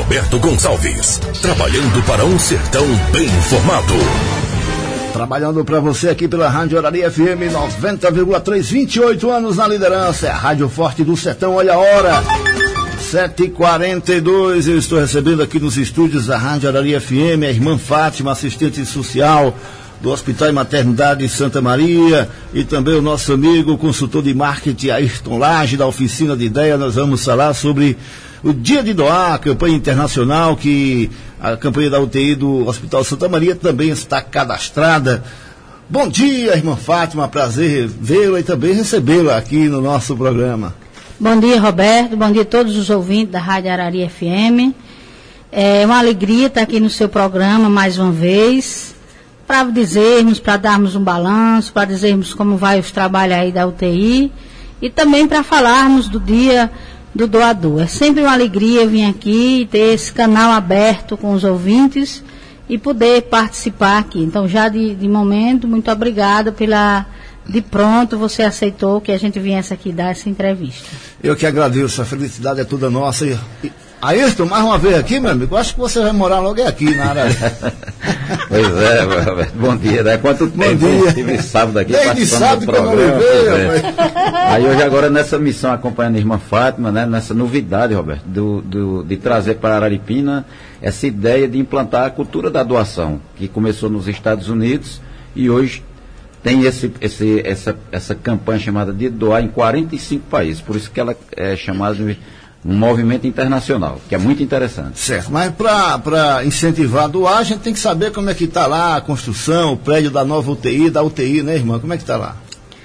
Roberto Gonçalves, trabalhando para um sertão bem informado. Trabalhando para você aqui pela Rádio Araria FM 90,3, 28 anos na liderança, é a Rádio Forte do Sertão. Olha a hora, 7h42, eu estou recebendo aqui nos estúdios da Rádio Araria FM a irmã Fátima, assistente social do Hospital e Maternidade de Santa Maria, e também o nosso amigo, consultor de marketing Ayrton Lage, da Oficina de Ideia. Nós vamos falar sobre o Dia de Doar, a campanha internacional, que a campanha da UTI do Hospital Santa Maria também está cadastrada. Bom dia, irmã Fátima, prazer vê-la e também recebê-la aqui no nosso programa. Bom dia, Roberto, bom dia a todos os ouvintes da Rádio Araria FM. É uma alegria estar aqui no seu programa mais uma vez, para dizermos, para darmos um balanço, para dizermos como vai os trabalhos aí da UTI e também para falarmos do Dia do Doador. É sempre uma alegria vir aqui e ter esse canal aberto com os ouvintes e poder participar aqui. Então, já de momento, muito obrigada de pronto você aceitou que a gente viesse aqui dar essa entrevista. Eu que agradeço, a felicidade é toda nossa. Ayrton, mais uma vez aqui, meu amigo, acho que você vai morar logo aqui na área. Pois é, Roberto, bom dia, né? Quanto tempo eu tive sábado aqui participando do programa. Aí hoje agora nessa missão acompanhando a irmã Fátima, né? Nessa novidade, Roberto, de trazer para Araripina essa ideia de implantar a cultura da doação, que começou nos Estados Unidos e hoje tem essa campanha chamada de doar em 45 países, por isso que ela é chamada de um movimento internacional, que é muito interessante. Certo, mas para incentivar a doar, a gente tem que saber como é que está lá a construção, o prédio da nova UTI, da UTI, né, irmã? Como é que está lá?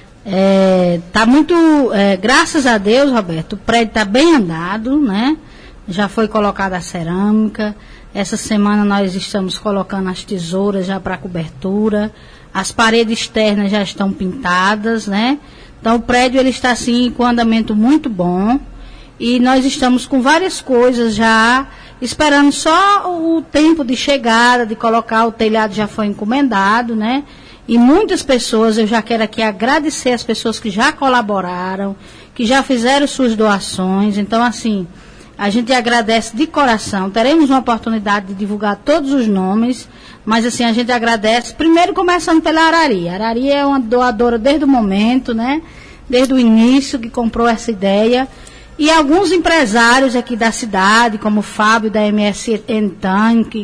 Está muito, graças a Deus, Roberto, o prédio está bem andado, né? Já foi colocada a cerâmica, essa semana nós estamos colocando as tesouras já para cobertura, as paredes externas já estão pintadas, né? Então o prédio ele está assim com andamento muito bom. E nós estamos com várias coisas já, esperando só o tempo de chegada, de colocar, o telhado já foi encomendado, né? E muitas pessoas, eu já quero aqui agradecer as pessoas que já colaboraram, que já fizeram suas doações. Então, assim, a gente agradece de coração. Teremos uma oportunidade de divulgar todos os nomes, mas assim, a gente agradece, primeiro começando pela Araria. A Araria é uma doadora desde o momento, né? Desde o início que comprou essa ideia. E alguns empresários aqui da cidade, como o Fábio da MSN Tanque,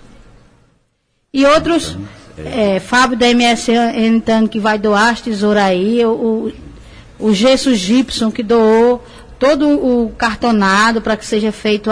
e outros, Fábio da MSN Tanque que vai doar as tesouras aí, o Gesso Gibson que doou todo o cartonado para que seja feito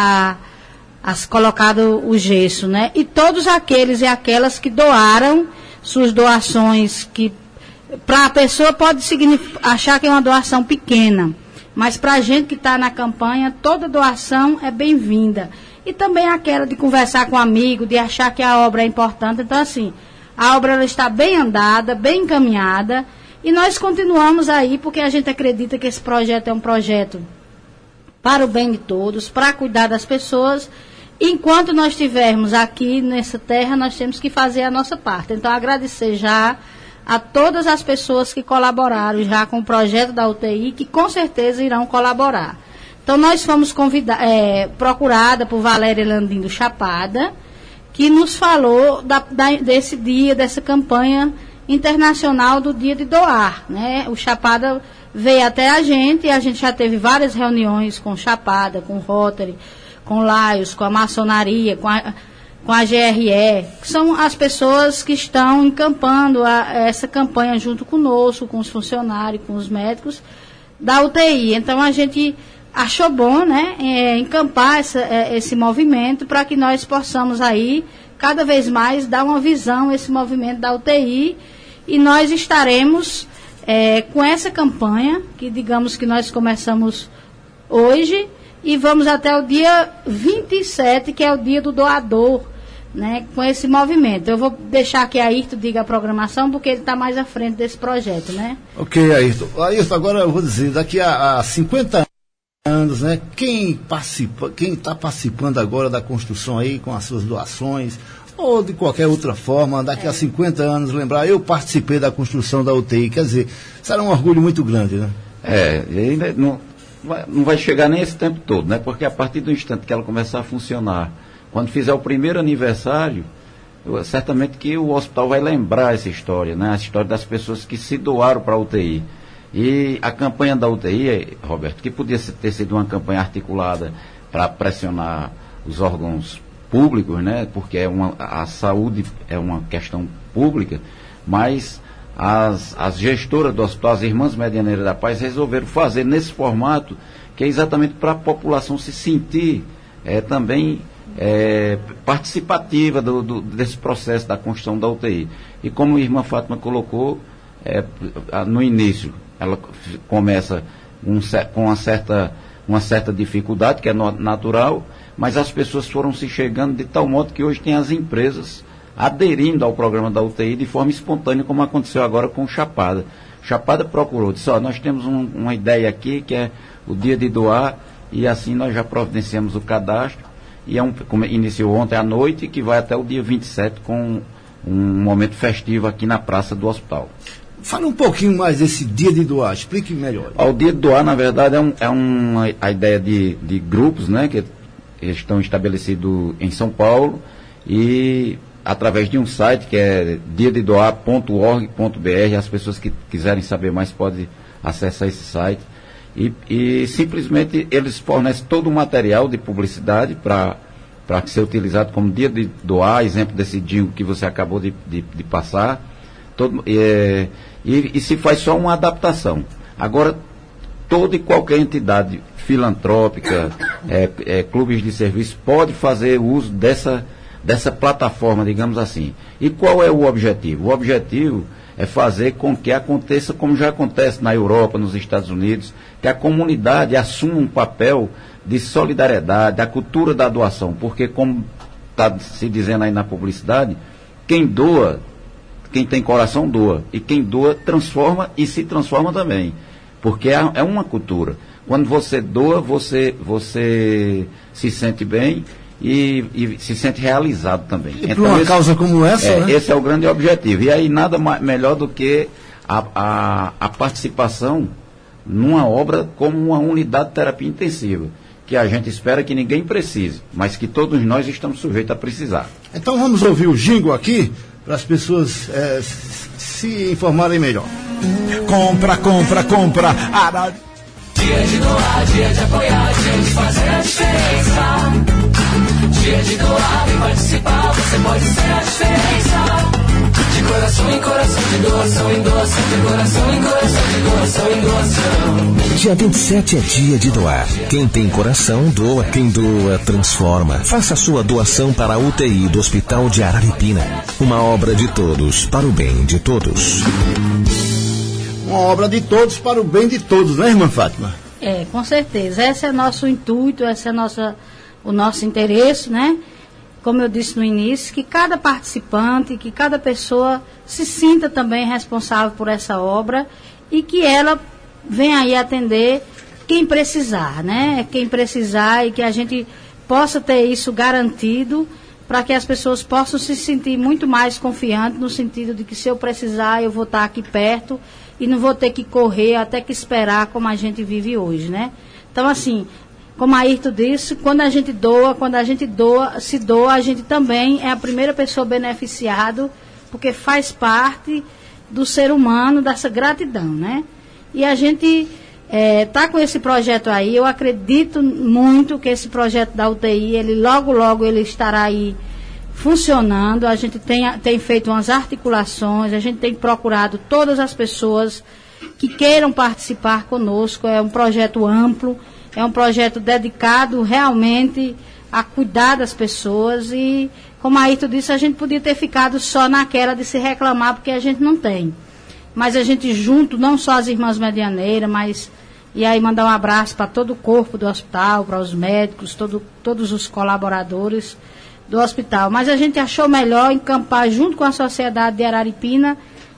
colocado o gesso, né? E todos aqueles e aquelas que doaram suas doações, que para a pessoa pode achar que é uma doação pequena. Mas para a gente que está na campanha, toda doação é bem-vinda. E também aquela de conversar com um amigo, de achar que a obra é importante. Então, assim, a obra ela está bem andada, bem encaminhada. E nós continuamos aí, porque a gente acredita que esse projeto é um projeto para o bem de todos, para cuidar das pessoas. Enquanto nós estivermos aqui nessa terra, nós temos que fazer a nossa parte. Então, agradecer já a todas as pessoas que colaboraram já com o projeto da UTI, que com certeza irão colaborar. Então, nós fomos procurada por Valéria Landindo Chapada, que nos falou desse dia, dessa campanha internacional do Dia de Doar, né? O Chapada veio até a gente, e a gente já teve várias reuniões com Chapada, com Rotary, com Laios, com a maçonaria, com a GRE, que são as pessoas que estão encampando essa campanha junto conosco, com os funcionários, com os médicos da UTI. Então, a gente achou bom, né, encampar esse movimento para que nós possamos aí, cada vez mais, dar uma visão a esse movimento da UTI, e nós estaremos com essa campanha, que digamos que nós começamos hoje, e vamos até o dia 27, que é o dia do doador, né, com esse movimento. Eu vou deixar que a Ayrton diga a programação, porque ele está mais à frente desse projeto, né? Ok, Ayrton. Ayrton, agora eu vou dizer, daqui a 50 anos, né, quem está participando agora da construção aí, com as suas doações, ou de qualquer outra forma, daqui a 50 anos, lembrar, eu participei da construção da UTI, quer dizer, será um orgulho muito grande, né? Ainda não vai chegar nem esse tempo todo, né? Porque a partir do instante que ela começar a funcionar, quando fizer o primeiro aniversário, certamente que o hospital vai lembrar essa história, né? A história das pessoas que se doaram para a UTI. E a campanha da UTI, Roberto, que podia ter sido uma campanha articulada para pressionar os órgãos públicos, né? Porque a saúde é uma questão pública, mas as gestoras do hospital, as Irmãs Medianeiras da Paz, resolveram fazer nesse formato, que é exatamente para a população se sentir também participativa desse processo da construção da UTI. E como a irmã Fátima colocou no início, ela começa com uma certa dificuldade, que é natural, mas as pessoas foram se chegando de tal modo que hoje tem as empresas aderindo ao programa da UTI de forma espontânea, como aconteceu agora com o Chapada. Chapada procurou, disse, nós temos uma ideia aqui, que é o dia de doar, e assim nós já providenciamos o cadastro, e iniciou ontem à noite, que vai até o dia 27, com um momento festivo aqui na praça do hospital. Fala um pouquinho mais desse dia de doar, explique melhor. O dia de doar, na verdade, a ideia de grupos, né, que estão estabelecidos em São Paulo, e através de um site que é diadedoar.org.br, as pessoas que quiserem saber mais podem acessar esse site, e simplesmente eles fornecem todo o material de publicidade para ser utilizado como dia de doar, exemplo desse jingle que você acabou de passar, e se faz só uma adaptação. Agora, toda e qualquer entidade filantrópica, clubes de serviço, pode fazer uso dessa plataforma, digamos assim. E qual é o objetivo? O objetivo é fazer com que aconteça como já acontece na Europa, nos Estados Unidos, que a comunidade assuma um papel de solidariedade, a cultura da doação, porque como está se dizendo aí na publicidade, quem doa, quem tem coração doa, e quem doa transforma e se transforma também, porque é uma cultura. Quando você doa, você se sente bem e se sente realizado também. E então, por uma causa como essa, né? Esse é o grande objetivo. E aí nada melhor do que a participação numa obra como uma unidade de terapia intensiva, que a gente espera que ninguém precise, mas que todos nós estamos sujeitos a precisar. Então vamos ouvir o jingle aqui, para as pessoas se informarem melhor. Compra. Dia de doar, dia de apoiar, dia de fazer a diferença. Dia de doar, vem participar, você pode ser a diferença. De coração em coração, de doação em doação, de coração em coração, de doação em doação. Dia 27 é dia de doar. Quem tem coração, doa. Quem doa, transforma. Faça sua doação para a UTI do Hospital de Araripina. Uma obra de todos, para o bem de todos. Uma obra de todos, para o bem de todos, né, irmã Fátima? Com certeza. Esse é nosso intuito, esse é o nosso interesse, né? Como eu disse no início, que cada participante, que cada pessoa se sinta também responsável por essa obra e que ela venha aí atender quem precisar, né? Quem precisar, e que a gente possa ter isso garantido para que as pessoas possam se sentir muito mais confiantes, no sentido de que se eu precisar, eu vou estar aqui perto e não vou ter que correr, até que esperar, como a gente vive hoje, né? Então, assim, como a Ayrton disse, quando a gente doa, a gente também é a primeira pessoa beneficiada, porque faz parte do ser humano, dessa gratidão, né? E a gente está com esse projeto aí, eu acredito muito que esse projeto da UTI, ele logo ele estará aí funcionando. A gente tem feito umas articulações, a gente tem procurado todas as pessoas que queiram participar conosco. É um projeto amplo, é um projeto dedicado realmente a cuidar das pessoas, e como a Ayrton disse, a gente podia ter ficado só naquela de se reclamar, porque a gente não tem. Mas a gente junto, não só as Irmãs Medianeiras, e aí mandar um abraço para todo o corpo do hospital, para os médicos, todos os colaboradores do hospital. Mas a gente achou melhor encampar junto com a sociedade de Araripina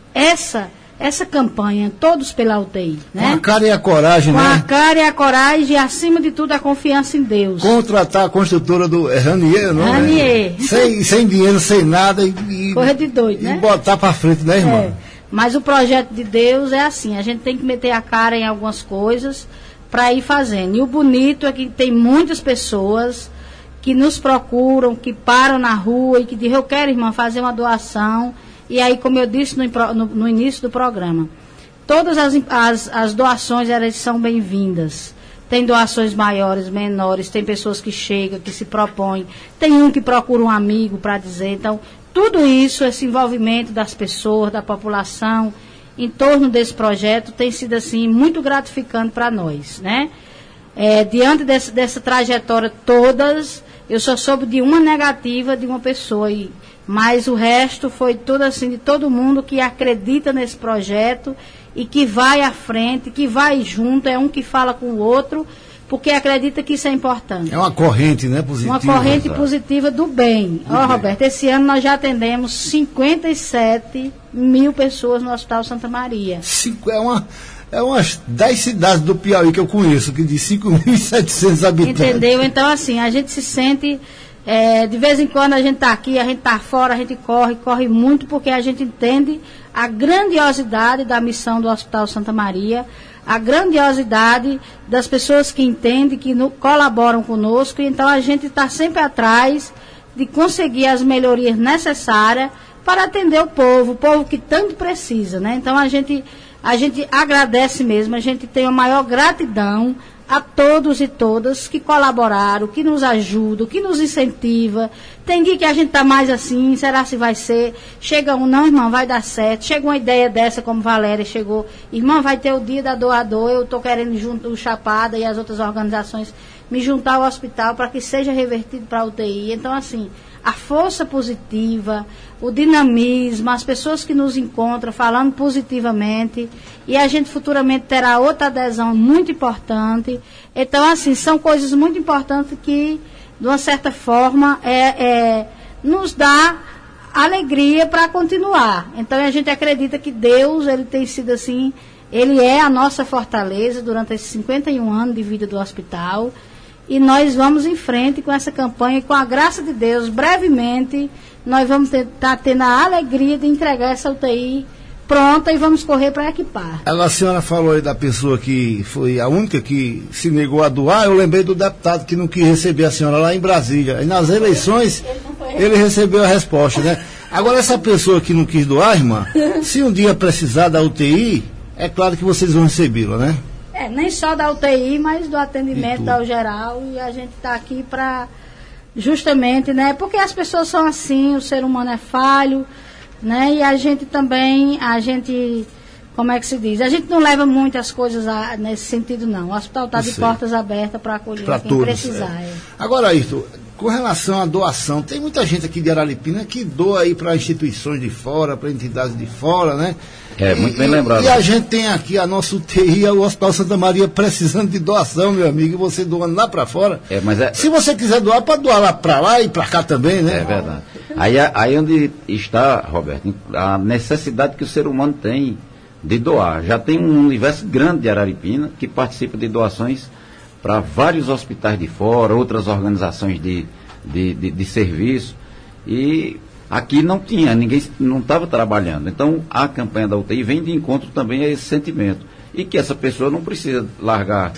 essa campanha, todos pela UTI, né? Com a cara e a coragem, né? Com a cara e a coragem, e acima de tudo a confiança em Deus. Contratar a construtora do Ranier, não é? Ranier. Sem dinheiro, sem nada, e coisa de doido, né? E botar para frente, né, irmã? Mas o projeto de Deus é assim, a gente tem que meter a cara em algumas coisas, para ir fazendo. E o bonito é que tem muitas pessoas que nos procuram, que param na rua e que dizem, eu quero, irmã, fazer uma doação. E aí, como eu disse no início do programa, todas as doações, elas são bem-vindas. Tem doações maiores, menores, tem pessoas que chegam, que se propõem, tem um que procura um amigo para dizer. Então, tudo isso, esse envolvimento das pessoas, da população, em torno desse projeto, tem sido, assim, muito gratificante para nós, né? Diante dessa trajetória todas, eu só soube de uma negativa de uma pessoa, mas o resto foi tudo assim, de todo mundo que acredita nesse projeto e que vai à frente, que vai junto, é um que fala com o outro, porque acredita que isso é importante. É uma corrente, né, positiva. Uma corrente positiva do bem. Roberto, esse ano nós já atendemos 57 mil pessoas no Hospital Santa Maria. É umas 10 cidades do Piauí que eu conheço, que de 5.700 habitantes. Entendeu? Então, assim, a gente se sente, de vez em quando a gente está aqui, a gente está fora, a gente corre muito, porque a gente entende a grandiosidade da missão do Hospital Santa Maria, a grandiosidade das pessoas que entendem, que colaboram conosco, e então a gente está sempre atrás de conseguir as melhorias necessárias para atender o povo que tanto precisa, né? Então a gente agradece mesmo, a gente tem a maior gratidão a todos e todas que colaboraram, que nos ajudam, que nos incentiva. Tem dia que a gente está mais assim, será se vai ser? Chega um, não, irmão, vai dar certo. Chega uma ideia dessa, como Valéria chegou, irmã, vai ter o dia da doador, eu estou querendo junto o Chapada e as outras organizações me juntar ao hospital para que seja revertido para a UTI. Então, assim, a força positiva, o dinamismo, as pessoas que nos encontram falando positivamente, e a gente futuramente terá outra adesão muito importante. Então, assim, são coisas muito importantes que, de uma certa forma, nos dá alegria para continuar. Então, a gente acredita que Deus, ele tem sido assim, ele é a nossa fortaleza durante esses 51 anos de vida do hospital. E nós vamos em frente com essa campanha, e com a graça de Deus, brevemente, nós vamos estar tendo a alegria de entregar essa UTI pronta e vamos correr para equipar. A senhora falou aí da pessoa que foi a única que se negou a doar. Eu lembrei do deputado que não quis receber a senhora lá em Brasília. E nas eleições, ele recebeu a resposta, né? Agora, essa pessoa que não quis doar, irmã, se um dia precisar da UTI, é claro que vocês vão recebê-la, né? Nem só da UTI, mas do atendimento ao geral, e a gente está aqui para, justamente, né, porque as pessoas são assim, o ser humano é falho, né, e a gente também, como é que se diz, a gente não leva muitas coisas nesse sentido, não. O hospital está de portas abertas para acolher quem todos, precisar. Agora, Ayrton, com relação à doação, tem muita gente aqui de Araripina que doa aí para instituições de fora, para entidades de fora, né? Muito bem lembrado. E a gente tem aqui a nossa UTI, o Hospital Santa Maria, precisando de doação, meu amigo, e você doando lá para fora. Se você quiser doar, pode doar lá para lá e para cá também, né? É verdade. Aí onde está, Roberto, a necessidade que o ser humano tem de doar. Já tem um universo grande de Araripina que participa de doações para vários hospitais de fora, outras organizações de serviço, e aqui não tinha, ninguém não estava trabalhando. Então, a campanha da UTI vem de encontro também a esse sentimento. E que essa pessoa não precisa largar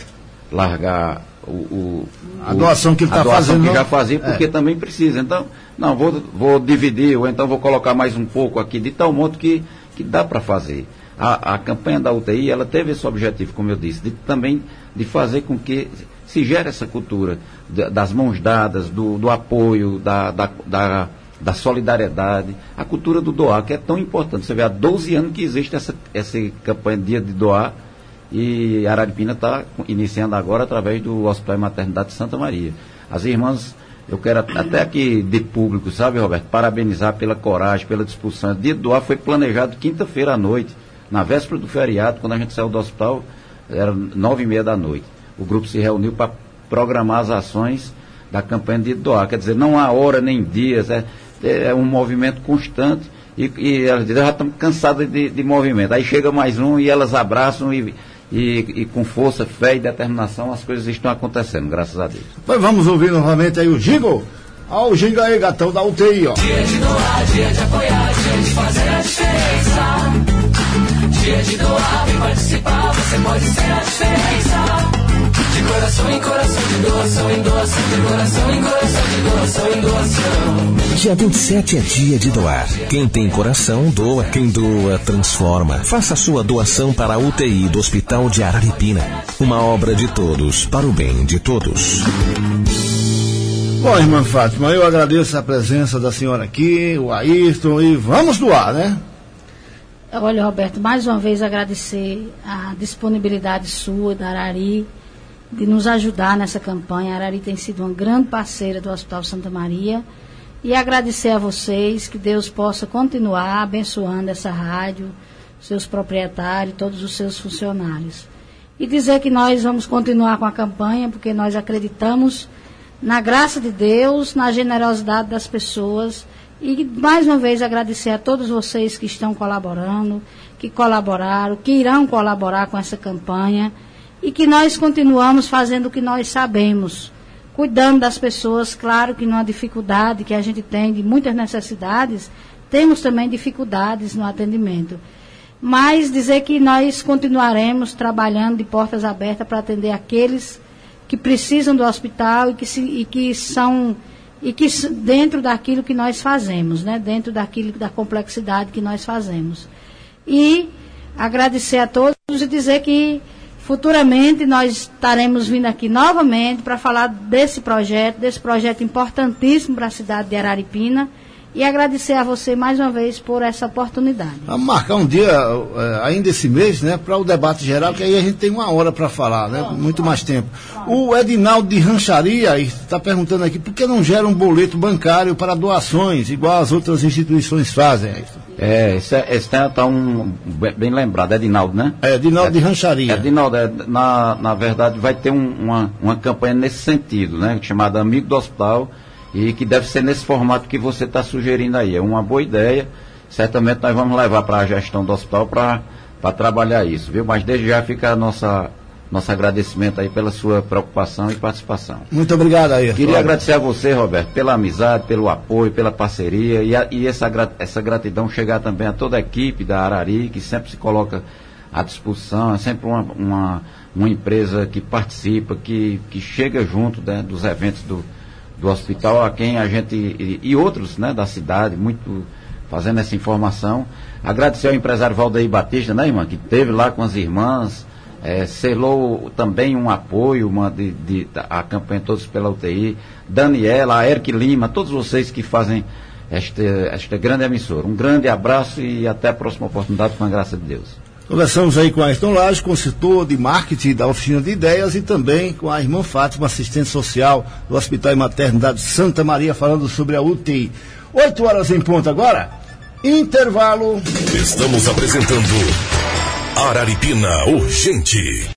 a doação que ele está fazendo. Que já fazia, porque também precisa. Então, não, vou dividir, ou então vou colocar mais um pouco aqui, de tal modo que dá para fazer. A campanha da UTI, ela teve esse objetivo, como eu disse, também de fazer com que se gere essa cultura das mãos dadas, do apoio, da solidariedade, a cultura do doar, que é tão importante. Você vê, há 12 anos que existe essa campanha de Dia de Doar, e Araripina está iniciando agora através do Hospital e Maternidade de Santa Maria. As irmãs, eu quero até aqui de público, sabe, Roberto, parabenizar pela coragem, pela disposição. O Dia de Doar foi planejado quinta-feira à noite, na véspera do feriado, quando a gente saiu do hospital, era 9h30 da noite. O grupo se reuniu para programar as ações da campanha de doar. Quer dizer, não há hora nem dias, é um movimento constante, e elas dizem, já estamos cansadas de movimento. Aí chega mais um e elas abraçam e com força, fé e determinação as coisas estão acontecendo, graças a Deus. Pois vamos ouvir novamente aí o jingle. Olha o jingle aí, gatão, da UTI, ó. Dia de doar, dia de apoiar, dia de fazer a diferença. Dia de doar, vem participar, você pode ser a diferença. De coração em coração, de doação em doação, de coração em coração, de doação em doação. Dia 27 é dia de doar. Quem tem coração, doa. Quem doa, transforma. Faça a sua doação para a UTI do Hospital de Araripina. Uma obra de todos, para o bem de todos. Bom, irmã Fátima, eu agradeço a presença da senhora aqui, o Ayrton, e vamos doar, né? Olha, Roberto, mais uma vez agradecer a disponibilidade sua, da Arari, de nos ajudar nessa campanha. A Arari tem sido uma grande parceira do Hospital Santa Maria. E agradecer a vocês, que Deus possa continuar abençoando essa rádio, seus proprietários, todos os seus funcionários. E dizer que nós vamos continuar com a campanha, porque nós acreditamos na graça de Deus, na generosidade das pessoas. E mais uma vez agradecer a todos vocês que estão colaborando, que colaboraram, que irão colaborar com essa campanha. E que nós continuamos fazendo o que nós sabemos, cuidando das pessoas. Claro que numa dificuldade que a gente tem, de muitas necessidades, temos também dificuldades no atendimento. Mas dizer que nós continuaremos trabalhando de portas abertas para atender aqueles que precisam do hospital e que dentro daquilo que nós fazemos, né? Dentro da complexidade que nós fazemos. E agradecer a todos e dizer que futuramente nós estaremos vindo aqui novamente para falar desse projeto importantíssimo para a cidade de Araripina, e agradecer a você mais uma vez por essa oportunidade. Vamos marcar um dia, ainda esse mês, né, para o debate geral, que aí a gente tem uma hora para falar, né, muito mais tempo. O Edinaldo de Rancharia está perguntando aqui, por que não gera um boleto bancário para doações, igual as outras instituições fazem? Esse está bem lembrado, é Edinaldo, né? É, Edinaldo de Rancharia. Edinaldo, na verdade, vai ter uma campanha nesse sentido, né, chamada Amigo do Hospital, e que deve ser nesse formato que você está sugerindo aí. É uma boa ideia. Certamente nós vamos levar para a gestão do hospital para trabalhar isso, viu? Mas desde já fica nosso agradecimento aí pela sua preocupação e participação. Muito obrigado, Ayrton. Queria agradecer a você, Roberto, pela amizade, pelo apoio, pela parceria, e essa gratidão chegar também a toda a equipe da Arari, que sempre se coloca à disposição. É sempre uma empresa que participa, que chega junto, né, dos eventos do hospital, a quem a gente, e outros, né, da cidade, muito fazendo essa informação. Agradecer ao empresário Valdeir Batista, né, irmã, que esteve lá com as irmãs, selou também um apoio a campanha Todos pela UTI, Daniela, a Eric Lima, todos vocês que fazem esta grande emissora. Um grande abraço e até a próxima oportunidade, com a graça de Deus. Conversamos aí com a Ayrton Lage, consultor de marketing da Oficina de Ideias, e também com a irmã Fátima, assistente social do Hospital e Maternidade Santa Maria, falando sobre a UTI. 8 horas em ponto agora, intervalo. Estamos apresentando Araripina Urgente.